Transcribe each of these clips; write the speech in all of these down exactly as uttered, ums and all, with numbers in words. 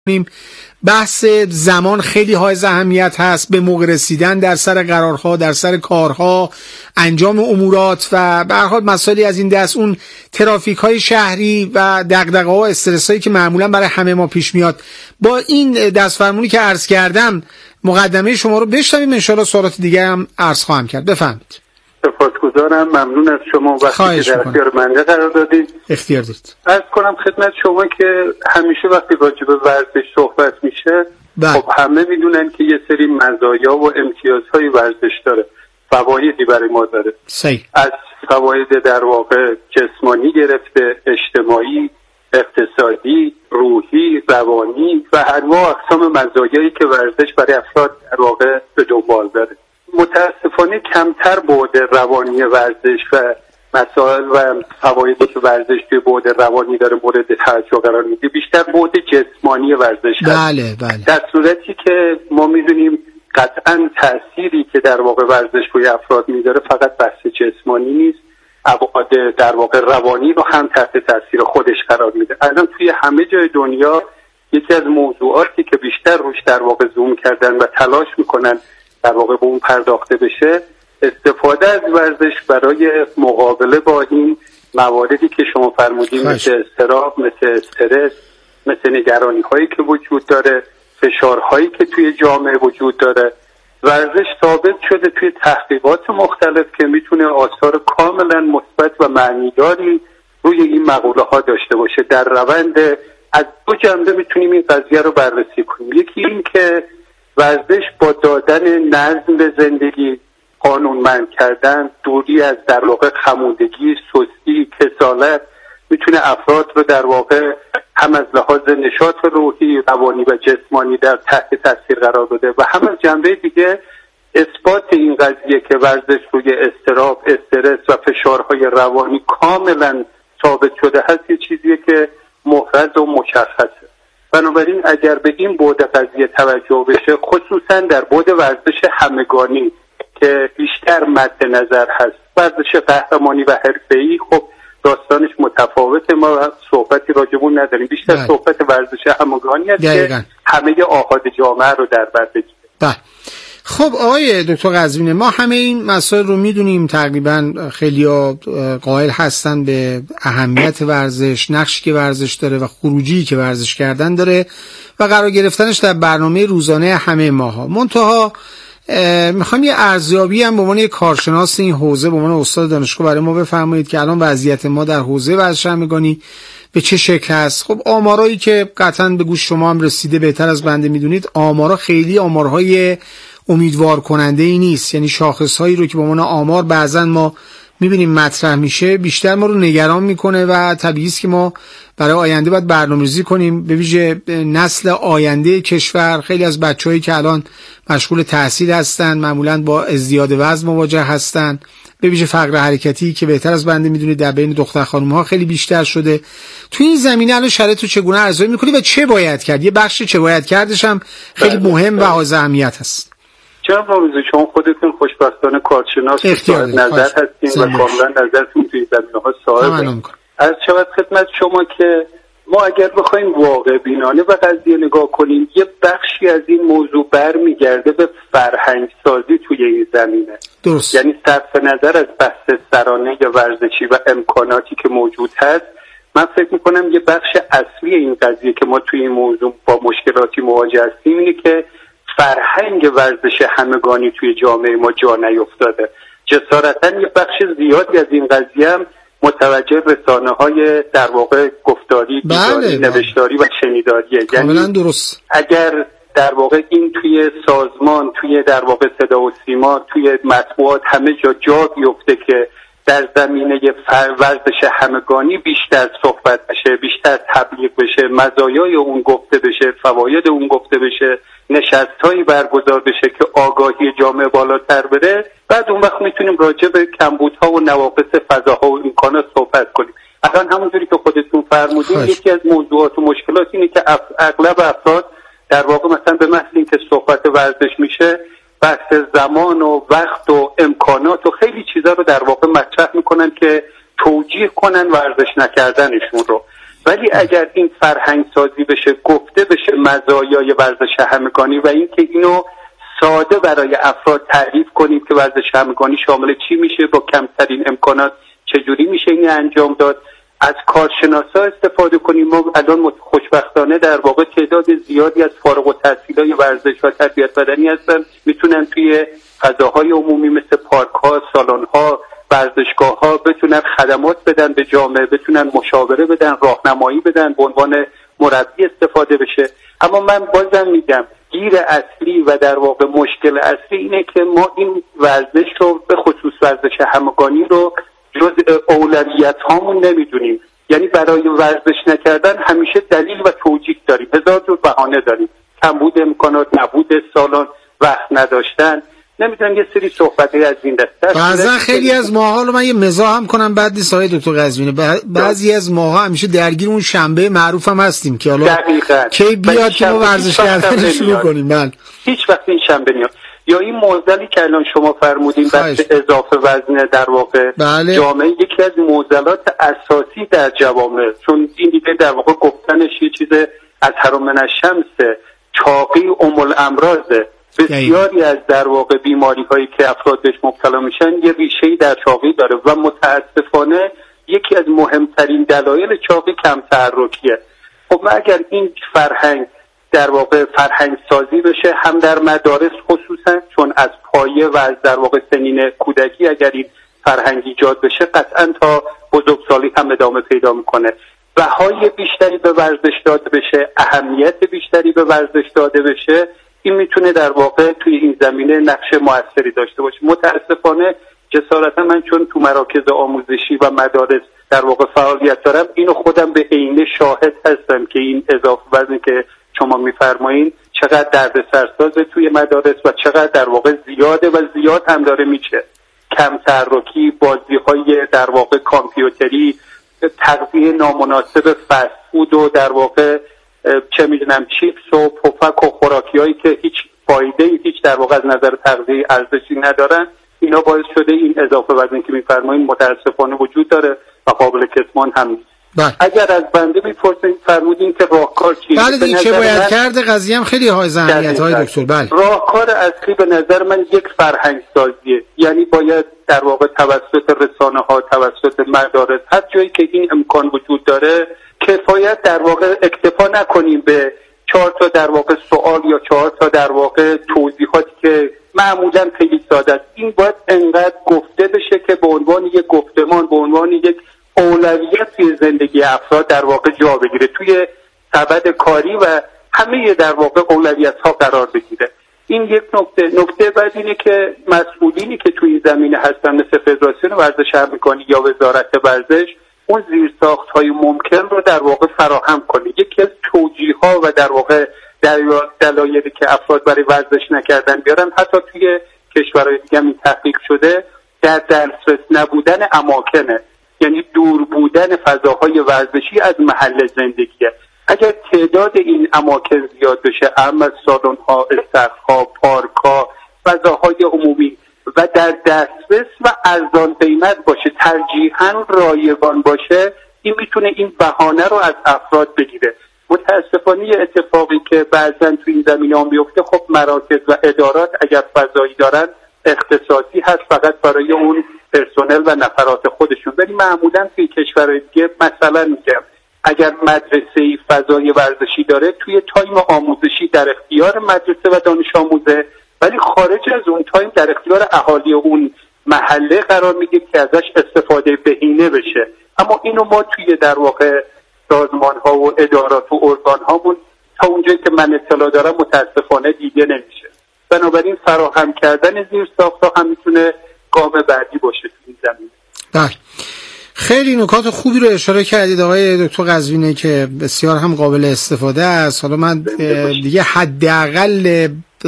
بحث زمان خیلی حائز اهمیت هست، به موقع رسیدن در سر قرارها، در سر کارها، انجام امورات و به هر حال مسائلی از این دست، اون ترافیک های شهری و دغدغه ها و استرس هایی که معمولا برای همه ما پیش میاد. با این دستفرمونی که عرض کردم مقدمه شما رو بشنویم، ان شاءالله سوالات دیگه هم عرض خواهم کرد. بفرمایید. سپاسگزارم، ممنون از شما وقتی که در اختیار بنده قرار دادید. اختیار دارید. عرض کنم خدمت شما که همیشه وقتی راجع به ورزش صحبت میشه بله. خب همه میدونن که یه سری مزایا و امتیازهای ورزش داره، فوایدی برای ما داره. صحیح. از فواید در واقع جسمانی گرفته، اجتماعی، اقتصادی، روحی، روانی و انواع اقسام مزایایی که ورزش برای افراد در واقع به دنبال داره. متاسفانه کمتر بعد روانی ورزش و مسائل و فوایدی که ورزش توی بعد روانی داره مورد توجه قرار میده، بیشتر بعد جسمانی ورزش هست. بله بله. در صورتی که ما میدونیم قطعاً تأثیری که در واقع ورزش روی افراد میذاره فقط بحث جسمانی نیست، ابعاد در واقع روانی رو هم تحت تأثیر خودش قرار میده. الان توی همه جای دنیا یکی از موضوعاتی که بیشتر روش در واقع زوم کردن و تلاش میکنن در واقع به اون پرداخته بشه، استفاده از ورزش برای مقابله با این مواردی که شما فرمودین، مثل اضطراب، مثل استرس، مثل نگرانی هایی که وجود داره، فشارهایی که توی جامعه وجود داره. ورزش ثابت شده توی تحقیقات مختلف که میتونه آثار کاملا مثبت و معنیداری روی این مقوله ها داشته باشه. در روند از دو جنبه میتونیم این قضیه رو بررسی کنیم. یکی این که ورزش با دادن نظم به زندگی، قانونمند کردن، دوری از در واقع خمودگی، سستی، کسالت، میتونه افراد رو در واقع هم از لحاظ نشاط روحی، روانی و جسمانی در تحت تاثیر قرار بده و هم از جنبه دیگه اثبات این قضیه که ورزش روی اضطراب، استرس و فشارهای روانی کاملا ثابت شده هست، یه چیزیه که محرز و مشخصه. بنابراین اگر به این بعد قضیه توجه بشه، خصوصا در بعد ورزش همگانی که بیشتر مد نظر هست، ورزش قهرمانی و حرفه‌ای خب داستانش متفاوته، ما صحبتی راجبون نداریم، بیشتر بله. صحبت ورزش همگانی هست که همه آحاد جامعه رو در بر بگیره. بله. خب آقای دکتر قزوینی، ما همه این مسائل رو میدونیم، تقریبا خیلی‌ها قائل هستن به اهمیت ورزش، نقشی که ورزش داره و خروجی که ورزش کردن داره و قرار گرفتنش در برنامه روزانه همه ماها. منتها میخوام یه ارزیابی هم به عنوان یه کارشناس این حوزه، به عنوان استاد دانشگاه برای ما بفرمایید که الان وضعیت ما در حوزه ورزش همگانی به چه شکل هست. خب آمارایی که قطعاً به گوش شما هم رسیده بهتر از بنده میدونید، آمارا خیلی آمارهای امیدوار کننده ای نیست. یعنی شاخصهایی رو که به عنوان آمار بعضن ما میبینیم مطرح میشه، بیشتر ما رو نگران میکنه و طبیعی است که ما برای آینده باید برنامه‌ریزی کنیم، به ویژه نسل آینده کشور. خیلی از بچه‌هایی که الان مشغول تحصیل هستن معمولاً با ازدیاد وزن مواجه هستن، به ویژه فقر حرکتی که بهتر از بنده میدونید در بین دختر خانم‌ها خیلی بیشتر شده. تو این زمینه الان شرایط رو چگونه ارزیابی می‌کنی و چه باید کرد؟ یه بخش چه باید کردش هم خیلی مهم و حائز اهمیت هست. چرا موضوع شما خودتون خوشبختانه کارشناس صاحب نظر هستین و کاملا نظرتون توی زمینه‌ها صاحبه. از شود خدمت شما که ما اگر بخوایم واقع بینانه و قضیه نگاه کنیم، یه بخشی از این موضوع برمیگرده به فرهنگ سازی توی این زمینه. درست. یعنی صرف نظر از بحث سرانه یا ورزشی و امکاناتی که موجود هست، من فکر میکنم یه بخش اصلی این قضیه که ما توی این موضوع با مشکلاتی مواجه هستیم اینه که فرهنگ ورزش همگانی توی جامعه ما جا نیفتاده. جسارتاً یه بخش زیادی از این قضیه هم متوجه رسانه های در واقع گفتاری، بله، نوشتاری و شنیداریه. یعنی درست. اگر در واقع این توی سازمان، توی در واقع صدا و سیما، توی مطبوعات همه جا جا بیفته که در زمینه ورزش همگانی بیشتر صحبت بشه، بیشتر تبلیغ بشه، مزایای اون گفته بشه، فواید اون گفته بشه، نشست‌هایی برگزار بشه که آگاهی جامعه بالاتر بره، بعد اون وقت میتونیم راجع به کمبودها و نواقص فضاها و امکانات صحبت کنیم. الان همونجوری که خودتون فرمودین یکی از موضوعات و مشکلات اینه که اغلب افراد در واقع مثلا به محض اینکه صحبت ورزش میشه، بحث زمان و وقت و امکانات و خیلی چیزا رو در واقع مطرح میکنن که توجیه کنن ورزش نکردنشون رو. ولی اگر این فرهنگ سازی بشه، گفته بشه مزایای ورزش همگانی و اینکه اینو ساده برای افراد تعریف کنیم که ورزش همگانی شامل چی میشه، با کمترین امکانات چجوری میشه این انجام داد، از کارشناسا استفاده کنیم. ما الان خوشبختانه در واقع تعداد زیادی از فارغ التحصیلای ورزش و تربیت بدنی هستن، میتونن توی فضاهای عمومی مثل پارک ها، سالن ها، ورزشگاه ها بتونن خدمات بدن به جامعه، بتونن مشاوره بدن، راهنمایی بدن، به عنوان مربی استفاده بشه. اما من بازم میگم گیر اصلی و در واقع مشکل اصلی اینه که ما این ورزش رو به خصوص ورزش همگانی رو جز اولویت هامون نمیدونیم. یعنی برای ورزش نکردن همیشه دلیل و توجیه داریم، هزار جور بهانه داریم، کمبود امکانات، نبود سالن، وقت نداشتن، نمیدونم یه سری صحبتی از این دسته. بعضا خیلی از ماها رو من یه مزاح هم کنم بعد نیست های دکتر قزوینی، بعضی از ماها همیشه درگیر اون شنبه معروف هم هستیم که حالا کی بیاد که ما ورزش کردن شروع کنیم. بله هیچ وقت این شنبه نیاد. یا این معضلی که الان شما فرمودین بحث اضافه وزن در واقع بله. جامعه یکی از معضلات اساسی در جوامع، چون این دیگه در واقع گفتنش یه چیز از حرام من الشمس، چاقی ام الامراضه. بسیاری از در واقع بیماری هایی که افراد بهش مبتلا میشن یه ریشه‌ای در چاقی داره و متاسفانه یکی از مهمترین دلایل چاقی کم تحرکیه. خب اگر این فرهنگ در واقع فرهنگ سازی بشه، هم در مدارس خصوصا، چون از پایه و از در واقع سنین کودکی اگر این فرهنگ ایجاد بشه قطعا تا بزرگسالی هم ادامه پیدا میکنه. بهای بیشتری به ورزش داده بشه، اهمیت بیشتری به ورزش داده بشه، این میتونه در واقع توی این زمینه نقش موثری داشته باشه. متاسفانه جسارتا من چون تو مراکز آموزشی و مدارس در واقع فعالیت دارم، اینو خودم به عینه شاهد هستم که این اضافه وزنی که شما میفرمایین چقدر دردسرسازه توی مدارس و چقدر در واقع زیاده و زیاد هم داره میشه. کم تحرکی، بازی‌های در واقع کامپیوتری، تغذیه نامناسب فست فود و در واقع چه میدونم چیپس و پفک و خوراکیایی که هیچ فایده هیچ در واقع از نظر تغذیه ارزشی ندارن، اینا باعث شده این اضافه وزنی که میفرمایین متاسفانه وجود داره و قابل کتمان هم نیست. بله. اگر از بنده میپرسین فرمودین که راهکار چیه؟ بله دیگه چه باید کرد؟ قضیه هم خیلی های اهمیت های دکتر. بله راهکار اصلی به نظر من یک فرهنگ سازیه. یعنی باید در واقع توسط رسانه ها، توسط مدارس، هر جایی که این امکان وجود داره، کفایت در واقع اکتفا نکنیم به چهار تا در واقع سوال یا چهار تا در واقع توضیحاتی که معمولا خیلی ساده است. این باید انقدر گفته بشه که به عنوان یک گفتمان، به عنوان یک اولویت توی زندگی افراد در واقع جا بگیره، توی سبد کاری و همه در واقع اولویت ها قرار بگیره. این یک نکته. نکته بعد اینه که مسئولینی که توی این زمینه هستن مثل فدراسیون ورزش همگانی یا وزارت ورزش، اون زیرساخت های ممکن رو در واقع فراهم کنه. یکی از توجیه ها و در واقع دلایلی که افراد برای ورزش نکردن بیارن، حتی توی کشورهای دیگه هم این تحقیق شده، در دسترس نبودن اماکنه، یعنی دور بودن فضاهای ورزشی از محل زندگیه. اگر تعداد این اماکن زیاد بشه، اما سالن ها، استخر ها، پارک ها، فضاهای عمومی و در دسترس و ارزان قیمت باشه، ترجیحاً رایگان باشه، این میتونه این بهانه رو از افراد بگیره. متاسفانه یه اتفاقی که بعضن تو این زمینه هم بیفته، خب مراکز و ادارات اگر فضایی دارن اختصاصی هست فقط برای اون پرسنل و نفرات خودشون، ولی معمولاً توی کشورهای دیگه مثلا میگم اگر مدرسه‌ای فضای ورزشی داره، توی تایم آموزشی در اختیار مدرسه و دانش آموزه، ولی خارج از اون تایم در اختیار اهالی اون محله قرار میگه که ازش استفاده بهینه بشه. اما اینو ما توی در واقع سازمان ها و ادارات و ارگان هامون تا اونجایی که من اطلاع دارم متاسفانه دیده نمیشه. بنابراین فراهم کردن زیر ساخت‌ها هم میتونه گام بعدی باشه تو این زمینه. بله، خیلی نکات خوبی رو اشاره کردید آقای دکتر قزوینی که بسیار هم قابل استفاده است. حالا من دیگه حداقل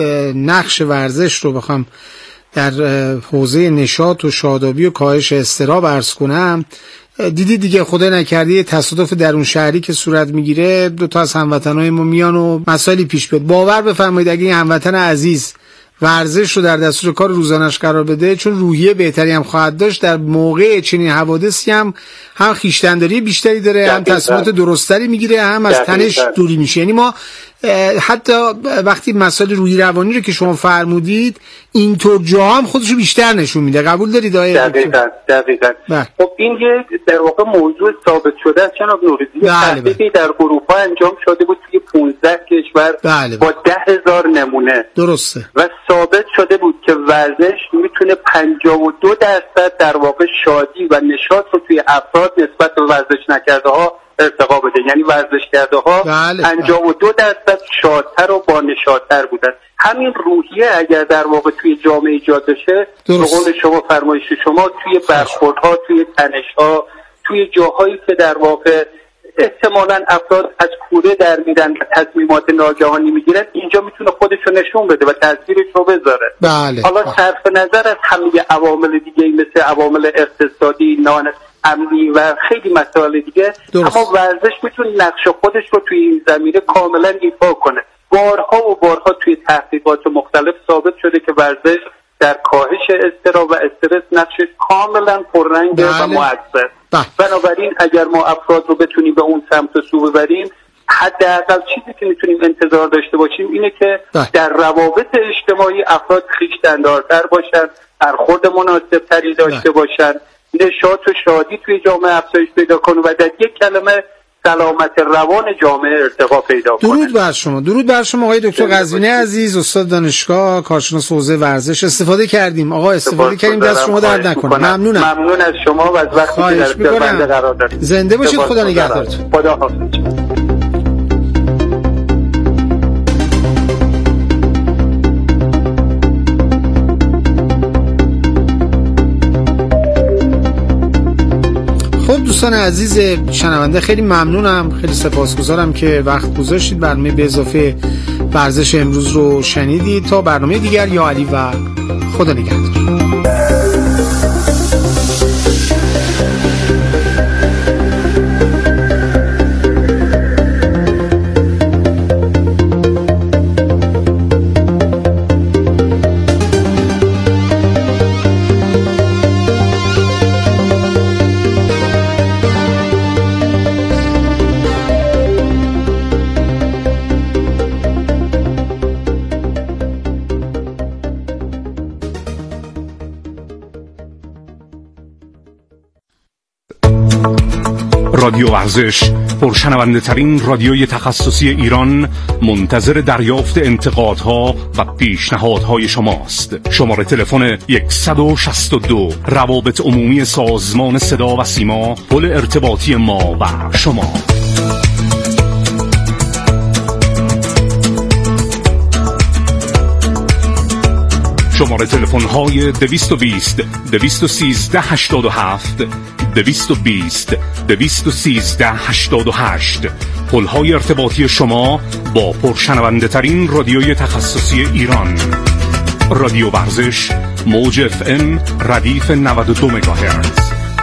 نقش ورزش رو بخوام در حوزه نشاط و شادابی و کاهش اضطراب عرض کنم، دیدی دیگه خدا نکرده تصادف درون شهری که صورت میگیره، دو تا از هموطنای ما میان و مسائلی پیش بیاد. باور بفرمایید اگه این هموطن عزیز ورزش رو در دستور کار روزانش قرار بده، چون روحیه بهتری هم خواهد داشت در موقع چنین حوادثی، هم هم خویشتن‌داری بیشتری داره، هم تصمیمات درستری میگیره، هم از تنش دوری میشه. یعنی ما حتی وقتی مسائل روحی روانی رو که شما فرمودید اینطور جا هم خودشو بیشتر نشون میده. قبول دارید آقای دقیقاً دقیقاً خب این یه در واقع موضوع ثابت شده است جناب نوروزی. تحقیقی در اروپا انجام شده بود توی پانزده کشور بله با ده هزار نمونه. درسته. و ثابت شده بود که ورزش میتونه پنجاه و دو درصد در واقع شادی و نشاط رو توی افراد نسبت به ورزش نکرده ها ارتقا بده. یعنی ورزش کرده ها بله پنجاه و دو درصد شادتر و با نشاطتر بودن. همین روحیه اگر در واقع توی جامعه ایجاد بشه، به قول شما فرمایش شما، توی برخوردها، توی تنش‌ها، توی جاهایی که در واقع احتمالاً افراد از کوره در میدن و تصمیمات ناگهانی میگیرن، اینجا میتونه خودش رو نشون بده و تاثیرش رو بذاره. بله. حالا صرف نظر از همه عوامل دیگه مثل عوامل اقتصادی، نان امنی و خیلی مسائل دیگه، درست. اما ورزش میتونه نقش خودش رو توی این زمینه کاملا ایفا کنه. بارها و بارها توی تحقیقات مختلف ثابت شده که ورزش در کاهش اضطراب و استرس نقشش کاملا پررنگ و مؤثر. بنابراین اگر ما افراد رو بتونیم به اون سمت و سو ببریم، حداقل چیزی که میتونیم انتظار داشته باشیم اینه که ده. در روابط اجتماعی افراد خویشتن‌دارتر باشن، برخورد مناسبتری داشته ده. باشن، نشاط و شادی توی جامعه افزایش پیدا کنه و در یک کلمه سلامت روان جامعه ارتقا پیدا کنه. درود بر شما. درود بر شما آقای دکتر قزوینی عزیز، استاد دانشگاه، کارشناس حوزه ورزش. استفاده کردیم آقا، استفاده کردیم، دست شما درد نکنه. ممنونم. ممنون از شما و از وقتی که در اختیار بنده قرار دادید. زنده باشید. خدا نگهدارتون. خدا حافظ. خب دوستان عزیز شنونده، خیلی ممنونم، خیلی سپاسگزارم که وقت گذاشتید. برنامه به اضافه ورزش امروز رو شنیدید. تا برنامه دیگر، یا علی و خدا نگهدار. رادیو ورزش، پرشنونده ترین رادیوی تخصصی ایران، منتظر دریافت انتقادها و پیشنهادهای شماست. شماره تلفن صد و شصت و دو، روابط عمومی سازمان صدا و سیما، پل ارتباطی ما و شما. شماره تلفن های دویست و بیست دویست و سیزده هشتاد و هفت، دویست و بیست دویست و سیزده هشتاد و هشت. پل‌های ارتباطی شما با پرشنونده ترین رادیوی تخصصی ایران. رادیو ورزش، موج اف ام، ردیف نود و دو مگاهرتز.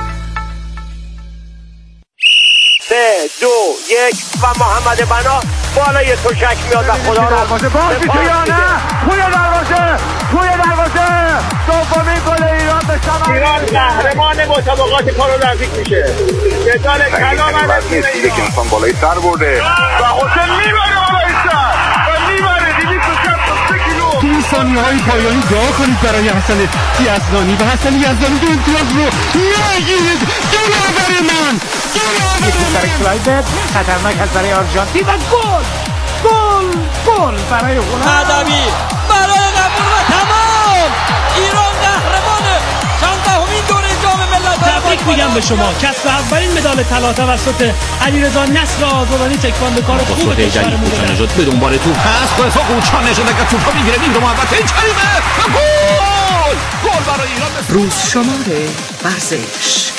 سه دو یک و محمد بنا بالای تشک میاد و خدا رو دروازه باز میشه یا نه؟ توی دروازه توی دروازه دومین گل ایران به ثمر ایران قهرمان مسابقات پارالمپیک میشه. جدال کلام علیه که انسان بالای سر برده و حسین میبره بالای سر و میبره دویست و شصت و سه کیلو. تو این ثانیه‌های پایانی دعا کنید برای حسن یزدانی و حسن یزدانی دو امتیاز رو نگیرید. دلاور من یکی سر کلایبت خطرناک از برای آرژانتین و گل گل گل برای هلند. ادبی برای قبول و تمام. ایران قهرمانه. چندمین دوره جام ملت‌ها. تبریک میگم به شما. کسب اولین مدال طلا توسط علیرضا نصر آزادانی تکواندوکار خوب کشورمون بود. به دنبال توپ هست. با اتفاق قوچان نژاد اگر توپا میگیره این رو محبت این کریمه و گل گل برای ایران. روز شماره ورزش.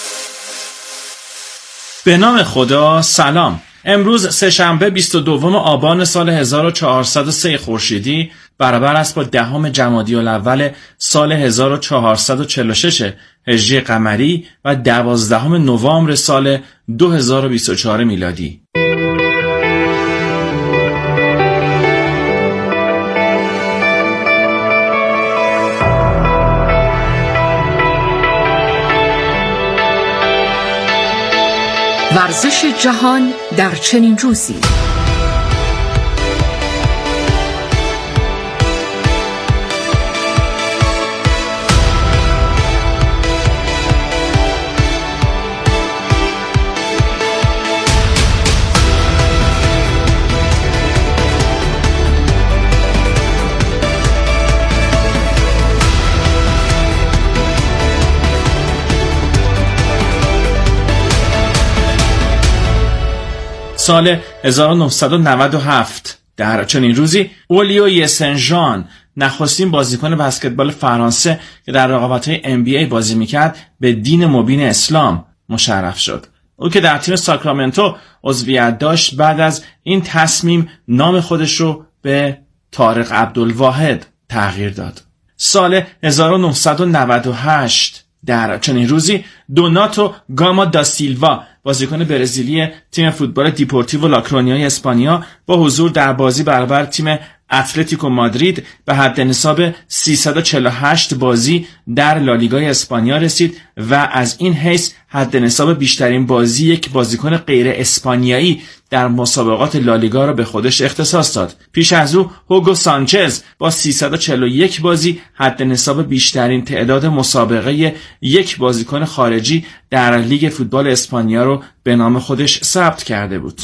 به نام خدا. سلام. امروز سه‌شنبه بیست و دوم آبان سال هزار و چهارصد و سه خورشیدی برابر است با دهم جمادی الاول سال هزار و چهارصد و چهل و شش هجری قمری و دوازدهم نوامبر سال دو هزار و بیست و چهار میلادی. ورزش جهان در چنین روزی. سال هزار و نهصد و نود و هفت در چنین روزی اولیو سن ژان، نخستین بازیکن بسکتبال فرانسه که در رقابت‌های ام بی ای بازی می‌کرد، به دین مبین اسلام مشرف شد. او که در تیم ساکرامنتو عضویت داشت، بعد از این تصمیم نام خودش رو به طارق عبدالواحد تغییر داد. سال هزار و نهصد و نود و هشت در چنین روزی دوناتو گاما دا سیلوا، بازیکن برزیلی تیم فوتبال دیپورتیو لاکرونیا اسپانیا، با حضور در بازی برابر تیم اتلتیکو مادرید به حد حساب سیصد و چهل و هشت بازی در لالیگای اسپانیا رسید و از این حیث حد حساب بیشترین بازی یک بازیکن غیر اسپانیایی در مسابقات لالیگا را به خودش اختصاص داد. پیش از او هوگو سانچز با سیصد و چهل و یک بازی حد حساب بیشترین تعداد مسابقه یک بازیکن خارجی در لیگ فوتبال اسپانیا را به نام خودش ثبت کرده بود.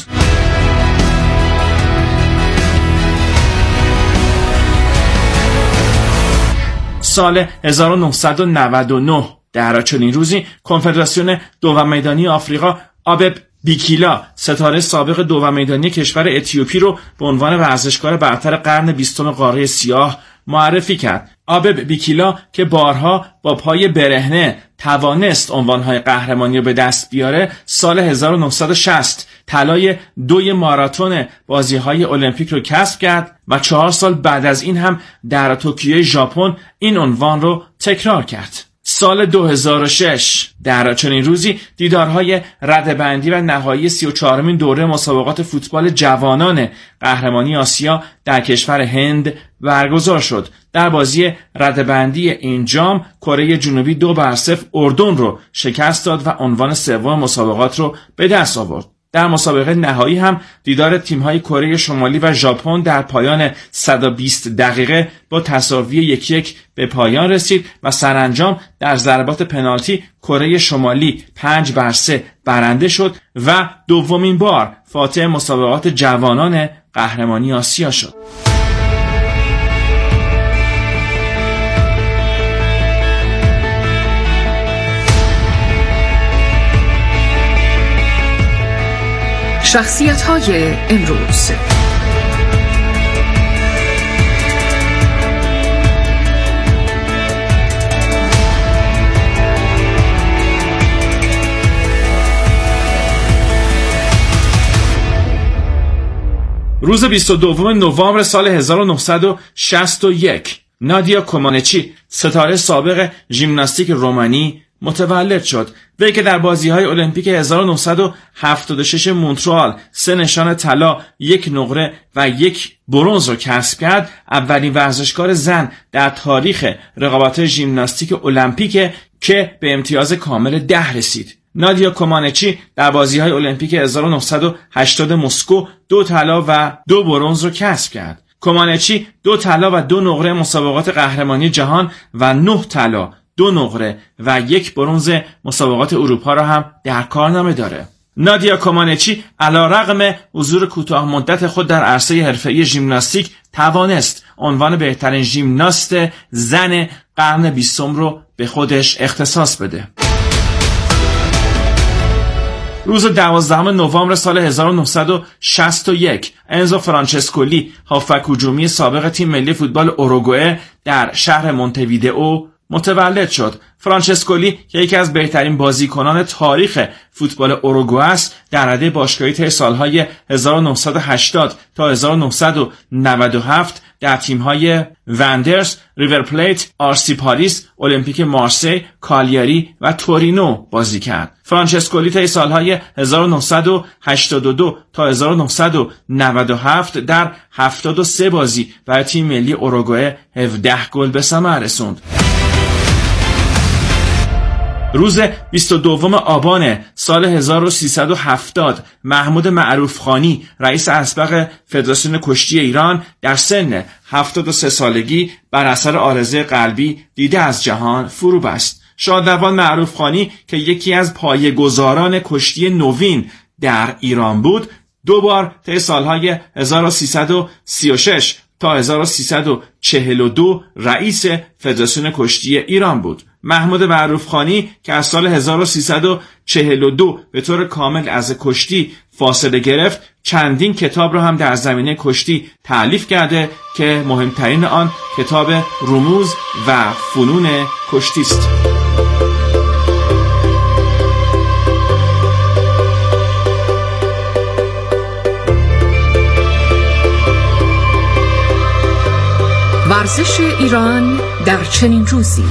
سال هزار و نهصد و نود و نه در چنین روزی کنفدراسیون دوم میدانی آفریقا آبب بیکیلا، ستاره سابق دوم میدانی کشور اتیوپی، رو به عنوان ورزشکار برتر قرن بیستم قاره سیاه معرفی کرد. آبب بیکیلا که بارها با پای برهنه توانست عنوانهای قهرمانی رو به دست بیاره، سال هزار و نهصد و شصت طلای دوی ماراتون بازی‌های المپیک رو کسب کرد و چهار سال بعد از این هم در توکیو ژاپن این عنوان رو تکرار کرد. سال دو هزار و شش در چنین روزی دیدارهای رده‌بندی و نهایی سی و چهارمین دوره مسابقات فوتبال جوانان قهرمانی آسیا در کشور هند برگزار شد. در بازی رده‌بندی این جام کره جنوبی دو بر صفر اردن رو شکست داد و عنوان سوم مسابقات رو به دست آورد. در مسابقه نهایی هم دیدار تیم‌های کره شمالی و ژاپن در پایان صد و بیست دقیقه با تساوی یک یک به پایان رسید و سرانجام در ضربات پنالتی کره شمالی پنج بر سه برنده شد و دومین بار فاتح مسابقات جوانان قهرمانی آسیا شد. شخصیت‌های امروز. روز بیست و دوم نوامبر سال هزار و نهصد و شصت و یک نادیا کومانچی، ستاره سابق ژیمناستیک رومانی، متولد شد. وی که در بازی‌های المپیک هزار و نهصد و هفتاد و شش مونترال سه نشان طلا، یک نقره و یک برنز را کسب کرد، اولین ورزشکار زن در تاریخ رقابت‌های ژیمناستیک المپیک که به امتیاز کامل ده رسید. نادیا کومانچی در بازی‌های المپیک هزار و نهصد و هشتاد مسکو دو طلا و دو برنز را کسب کرد. کومانچی دو طلا و دو نقره مسابقات قهرمانی جهان و نه طلا، دو نقره و یک برنز مسابقات اروپا را هم در کارنامه داره. نادیا کومانچی علیرغم حضور کوتاه مدت خود در عرصه حرفه‌ای ژیمناستیک توانست عنوان بهترین ژیمناست زن قرن بیستم رو به خودش اختصاص بده. روز دوازدهم نوامبر سال هزار و نهصد و شصت و یک انزو فرانچسکولی، هافبک هجومی سابق تیم ملی فوتبال اوروگوئه، در شهر مونته‌ویدئو متولد شد. فرانچسکولی که یکی از بهترین بازیکنان تاریخ فوتبال اوروگوئه است، در رده باشگاهی طی سالهای هزار و نهصد و هشتاد تا هزار و نهصد و نود و هفت در تیم‌های وندرز، ریور پلیت، آرسی پاریس، المپیک مارسی، کالیاری و تورینو بازی کرد. فرانچسکولی طی سالهای هزار و نهصد و هشتاد و دو تا هزار و نهصد و نود و هفت در هفتاد و سه بازی برای تیم ملی اوروگوئه هفده گل به ثمر رسوند. روز بیست و دوم آبان سال هزار و سیصد و هفتاد محمود معروفخانی رئیس اسبق فدراسیون کشتی ایران در سن هفتاد و سه سالگی بر اثر عارضه قلبی دیده از جهان فرو بست. شادروان معروفخانی که یکی از پایه‌گذاران کشتی نوین در ایران بود، دو بار طی سالهای هزار و سیصد و سی و شش تا هزار و سیصد و چهل و دو رئیس فدراسیون کشتی ایران بود. محمود معروفخانی که از سال هزار و سیصد و چهل و دو به طور کامل از کشتی فاصله گرفت، چندین کتاب را هم در زمینه کشتی تألیف کرده که مهمترین آن کتاب رموز و فنون کشتی است. ورزش ایران در چنین روزی.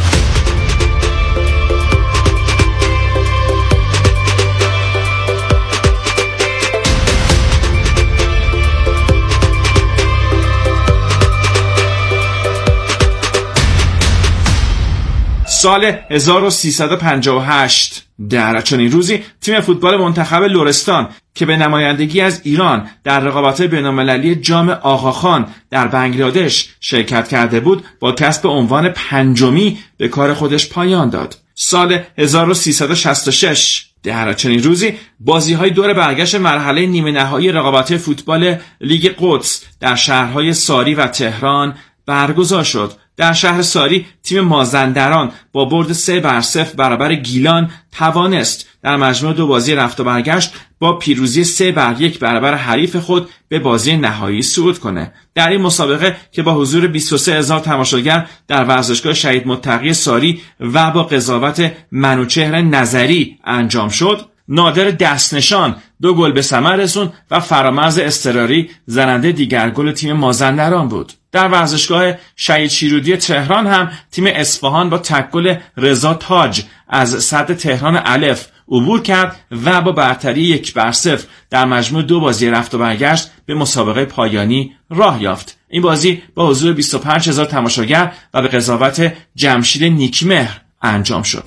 سال هزار و سیصد و پنجاه و هشت در چنین روزی تیم فوتبال منتخب لرستان که به نمایندگی از ایران در رقابت‌های بین‌المللی جام آقاخان در بنگلادش شرکت کرده بود، با کسب عنوان پنجمی به کار خودش پایان داد. سال هزار و سیصد و شصت و شش در چنین روزی بازی‌های دور برگشت مرحله نیمه نهایی رقابت‌های فوتبال لیگ قدس در شهرهای ساری و تهران برگزار شد. در شهر ساری تیم مازندران با برد سه بر صفر برابر گیلان توانست در مجموع دو بازی رفت و برگشت با پیروزی سه بر یک برابر حریف خود به بازی نهایی صعود کنه. در این مسابقه که با حضور بیست و سه هزار تماشاگر در ورزشگاه شهید متقی ساری و با قضاوت منوچهر نظری انجام شد، نادر دستنشان دو گل به ثمر رسوند و فرامرز اضطراری زننده دیگر گل تیم مازندران بود. در ورزشگاه شهید شیرودی تهران هم تیم اصفهان با تک گل رضا تاج از سد تهران الف عبور کرد و با برتری یک بر صفر در مجموع دو بازی رفت و برگشت به مسابقه پایانی راه یافت. این بازی با حضور بیست و پنج هزار تماشاگر و به قضاوت جمشید نیکمهر انجام شد.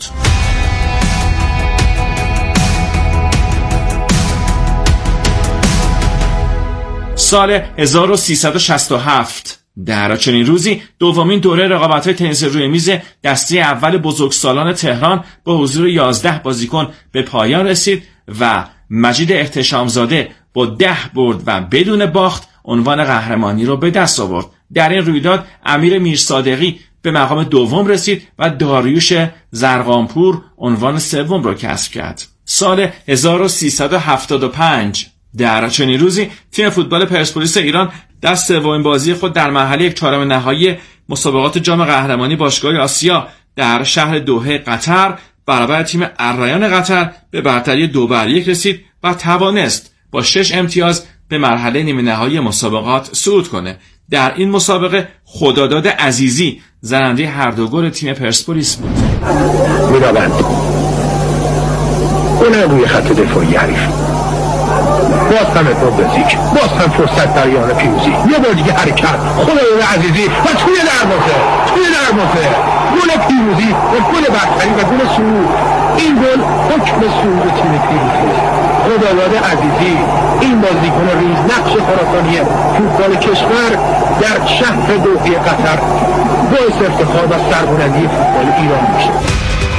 سال هزار و سیصد و شصت و هفت در چنین روزی دومین دوره رقابت‌های تنیس روی میز دسته اول بزرگسالان تهران با حضور یازده بازیکن به پایان رسید و مجید احتشامزاده با ده برد و بدون باخت عنوان قهرمانی را به دست آورد. در این رویداد امیر میرصادقی به مقام دوم رسید و داریوش زرقانپور عنوان سوم را کسب کرد. سال هزار و سیصد و هفتاد و پنج در چنین روزی تیم فوتبال پرسپولیس ایران در سومین بازی خود در مرحله یک چهارم نهایی مسابقات جام قهرمانی باشگاه آسیا در شهر دوحه قطر برابر تیم الریان قطر به برتری دو بر یک رسید و توانست با شش امتیاز به مرحله نیمه نهایی مسابقات صعود کنه. در این مسابقه خداداد عزیزی زننده هر دو گل تیم پرسپولیس بود. میرابند اون روی خط دفاعی حریف، باز هم اتمام بزیک، باز هم فرصت در یان پیروزی، یه بار دیگه حرکت خداداد عزیزی و توی دروازه توی دروازه گل پیروزی و گل برتری و گل صعود. این گل حکم صعود تیم پیروزی. خداداد عزیزی این بازیکن ریز نقش خراسانی فوتبال کشور در شهر دوحه قطر باعث افتخار و سربلندی فوتبال ایران میشه.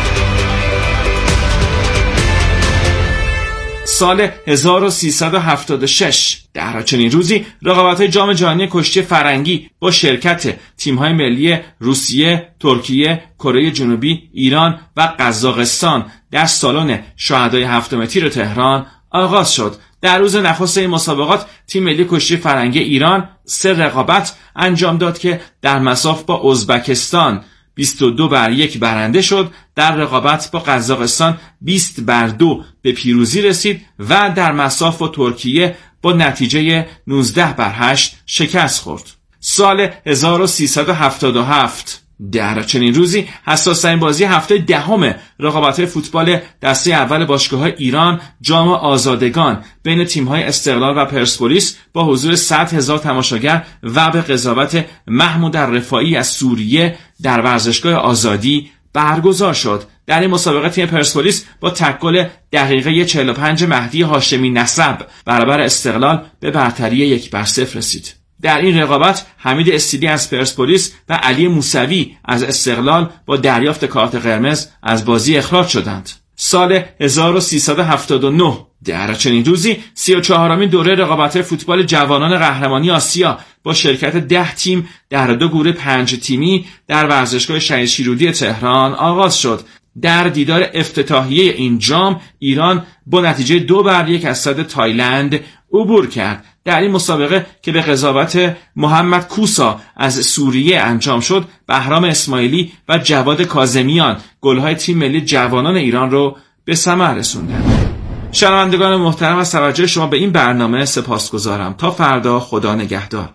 سال هزار و سیصد و هفتاد و شش در چنین روزی رقابت‌های جام جهانی کشتی فرنگی با شرکت تیم‌های ملی روسیه، ترکیه، کره جنوبی، ایران و قزاقستان در سالن شهدای هفتم تیر تهران آغاز شد. در روز نخست این مسابقات تیم ملی کشتی فرنگی ایران سه رقابت انجام داد که در مصاف با ازبکستان بیست و دو بر یک برنده شد، در رقابت با قزاقستان بیست بر دو به پیروزی رسید و در مصاف با ترکیه با نتیجه نوزده بر هشت شکست خورد. سال هزار و سیصد و هفتاد و هفت در چنین روزی حساس‌ترین بازی هفته دهم رقابت‌های فوتبال دسته اول باشگاه‌های ایران جام آزادگان بین تیم‌های استقلال و پرسپولیس با حضور صد هزار تماشاگر و به قضاوت محمود رفاعی از سوریه در ورزشگاه آزادی برگزار شد. در این مسابقه تیم پرسپولیس با تکل دقیقه چهل و پنج مهدی هاشمی نسب برابر استقلال به برتری یک بر صفر رسید. در این رقابت حمید استیلی از پرسپولیس و علی موسوی از استقلال با دریافت کارت قرمز از بازی اخراج شدند. سال هزار و سیصد و هفتاد و نه در چنین روزی سی و چهارمین دوره رقابت فوتبال جوانان قهرمانی آسیا با شرکت ده تیم در دو گروه پنج تیمی در ورزشگاه شهید شیرودی تهران آغاز شد. در دیدار افتتاحیه این جام ایران با نتیجه دو بر یک از صد تایلند عبور کرد. در این مسابقه که به قضاوت محمد کوسا از سوریه انجام شد، بهرام اسماعیلی و جواد کاظمیان گل‌های تیم ملی جوانان ایران رو به ثمر رسوندند. شنوندگان محترم، از توجه شما به این برنامه سپاسگزارم. تا فردا، خدا نگهدار.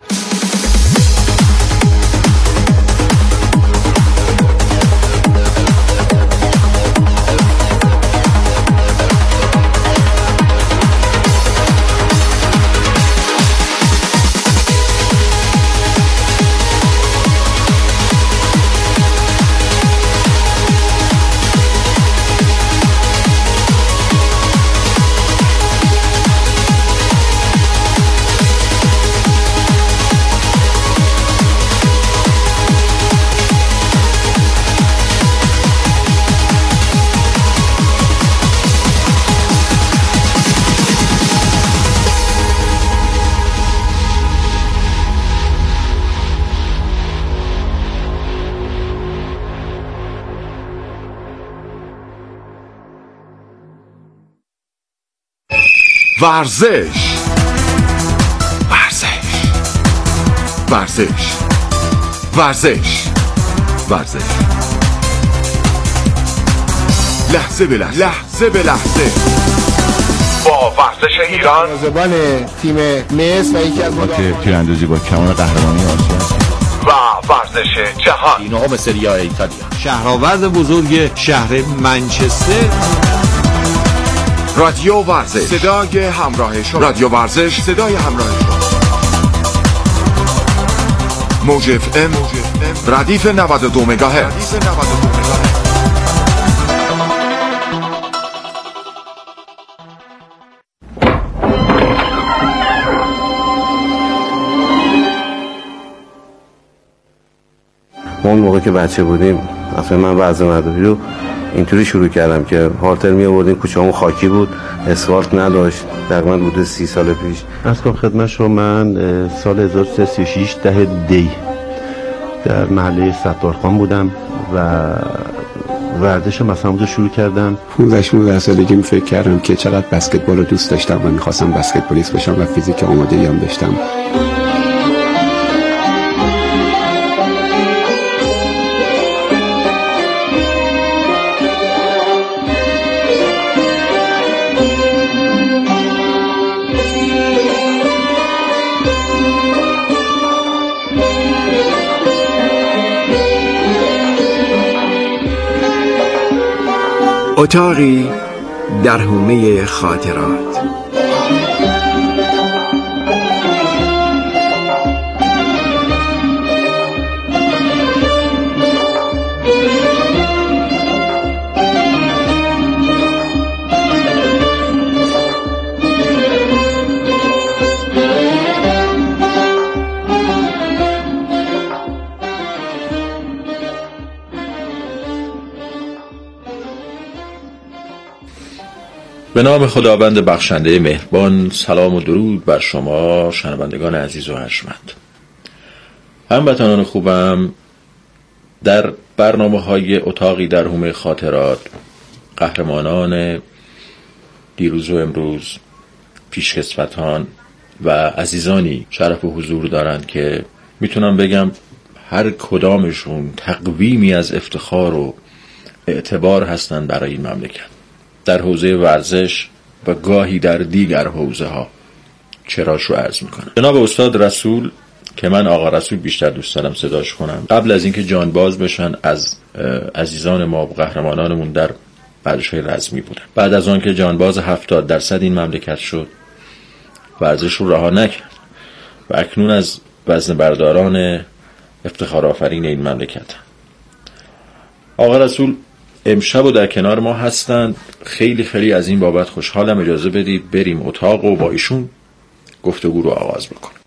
ورزش ورزش ورزش ورزش ورزش لحظه به لحظه لحظه به لحظه با ورزش ایران. زبان تیم مصر و یکی از مدافعین تیراندازی با کمان قهرمانی آسیا و ورزش جهان. اینها سری آ ایتالیا. شهرآورد بزرگ شهر منچستر. رادیو ورزش، صدای همراه شما. رادیو ورزش، صدای همراه شما. موج اف ام ردیف نود و دو مگاهرتز. ما اون موقع که بچه بودیم اصلا من وضع مدرسه رو اینطوری شروع کردم که هالتر می آوردیم، کوچه‌مون خاکی بود، اسفالت نداشت. تقریبا حدود سی سال پیش. از کنم خدمت شما، من سال هزار و سیصد و سی و شش ده دی در محله ستارخان بودم و ورزش مثلا رو شروع کردم. پانزده شانزده سالگی فکر کردم که چقدر بسکتبال رو دوست داشتم و می‌خواستم بسکتبالیست بشم و فیزیک آماده‌ای هم داشتم. اتاقی در حومه خاطرات. به نام خداوند بخشنده مهربان، سلام و درود بر شما شنوندگان عزیز و ارجمند. هموطنان خوبم، در برنامه‌های اتاقی در حومه خاطرات قهرمانان دیروز و امروز، پیشکسوتان و عزیزانی شرف و حضور دارند که میتونم بگم هر کدامشون تقویمی از افتخار و اعتبار هستند برای این مملکت، در حوزه ورزش و گاهی در دیگر حوزه ها. چراش رو عرض میکنم. جناب استاد رسول که من آقا رسول بیشتر دوست دارم صداش کنم، قبل از اینکه جانباز بشن از عزیزان ما و قهرمانانمون در ورزش‌های رزمی بودن. بعد از آن که جانباز هفتاد درصد این مملکت شد، ورزش رو رها نکرد و اکنون از وزنه برداران افتخار آفرین این مملکت. آقا رسول امشب و در کنار ما هستند. خیلی خیلی از این بابت خوشحالم. اجازه بدید بریم اتاق و با ایشون گفتگو رو آغاز بکنیم.